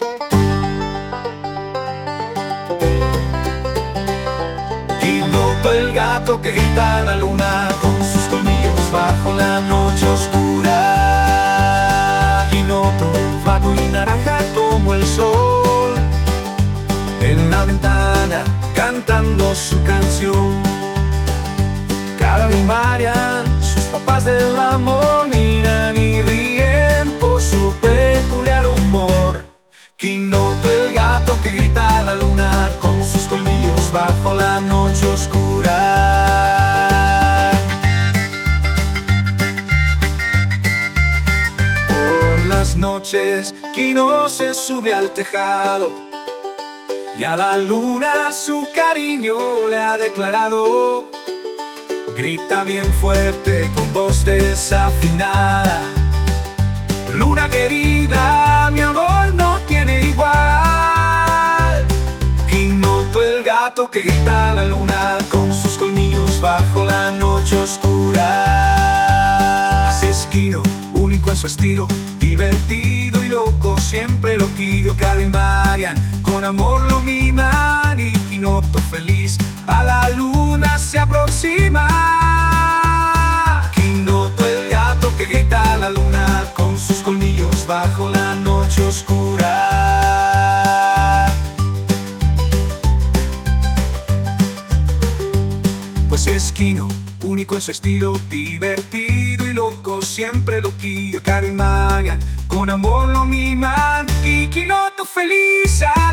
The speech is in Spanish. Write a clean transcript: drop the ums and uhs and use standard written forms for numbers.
Quinoto el gato que grita a la luna con sus colmillos bajo la noche oscura. Quinoto, vago y naranja como el sol, en la ventana cantando su canción. Cada Marian, sus papás del amor, miran y ríen por su peculiar humor. Quinoto el gato que grita a la luna con sus colmillos bajo la noche oscura. Por las noches Quino se sube al tejado y a la luna su cariño le ha declarado. Grita bien fuerte con voz desafinada: luna querida, mi amor no tiene igual. Quinoto el gato que grita a la luna con sus colmillos bajo la noche oscura. Así es Quino, único en su estilo, divertido y loco, siempre loquillo. Cada Marian con amor lo miman y Quinoto feliz a la luna se aproxima. Quinoto el gato que grita a la luna con sus colmillos bajo la noche oscura. Pues es Quino, único en su estilo, divertido y loco, siempre loquillo. Cada Marian con amor lo miman y Quinoto feliz